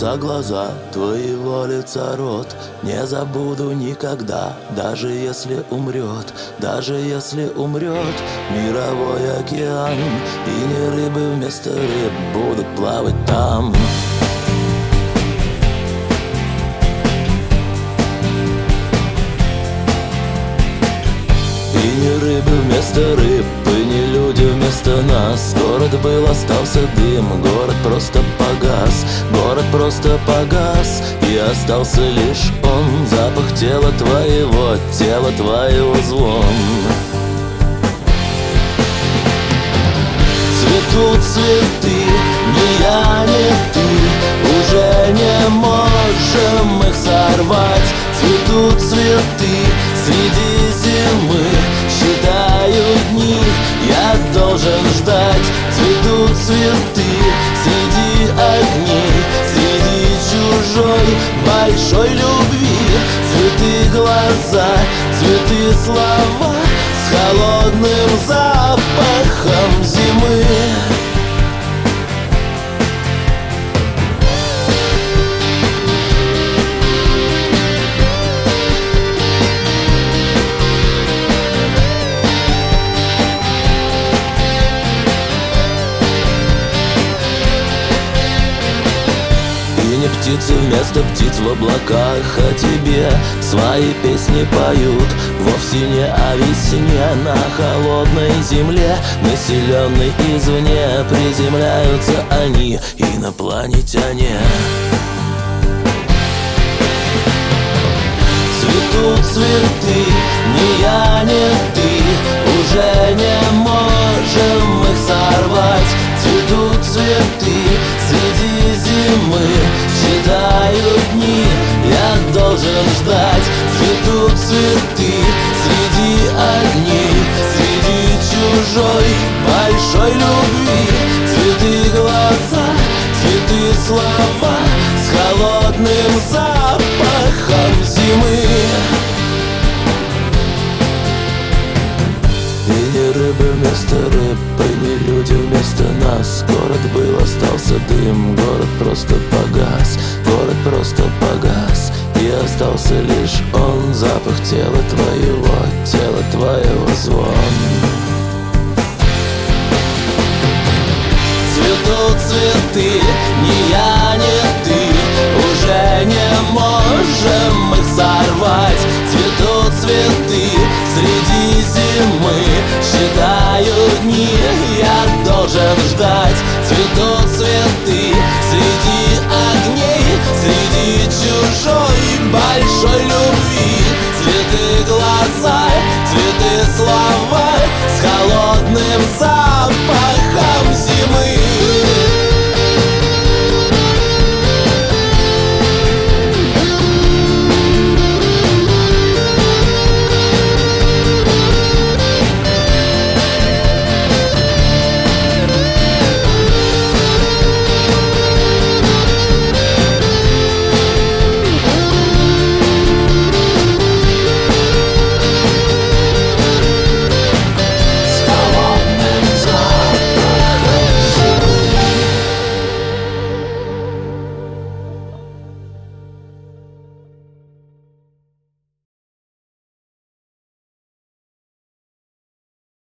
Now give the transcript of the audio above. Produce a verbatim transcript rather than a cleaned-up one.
за глаза твоего лица рот. Не забуду никогда, даже если умрет, даже если умрет мировой океан. И не рыбы вместо рыб будут плавать там. И не рыбы вместо рыб, и не люди вместо нас. Город был, остался дым, город просто погас. Город просто погас, и остался лишь он. Запах тела твоего, тела твоего звон. Цветут цветы, ни я, ни ты, уже не можем их сорвать. Цветут цветы среди зимы, считаю дни, я должен ждать. Цветут цветы среди огней, среди чужой большой любви. Цветы глаза, цветы слова с холодным запахом зимы. Птицы вместо птиц в облаках о тебе свои песни поют. Вовсе не о весне на холодной земле, населенной извне, приземляются они, инопланетяне. Цветут цветы, ни я, ни ты, уже не можем их сорвать. Цветут цветы среди зимы, считаю дни, я должен ждать. Цветут цветы среди огней, среди чужой большой любви. Цветы глаза, цветы слова с холодным запахом зимы. И не рыбы вместо рыб, и не люди вместо нас. Город был, остался дым, город просто погас. Город просто погас, и остался лишь он. Запах тела твоего, тела твоего звон. Цветут цветы, ни я, ни ты, уже не можем их сорвать. Цветут цветы среди зимы, считаю дни, я должен ждать. Цветут цветы среди огней, среди чужой большой любви. Цветы глаза, цветы слова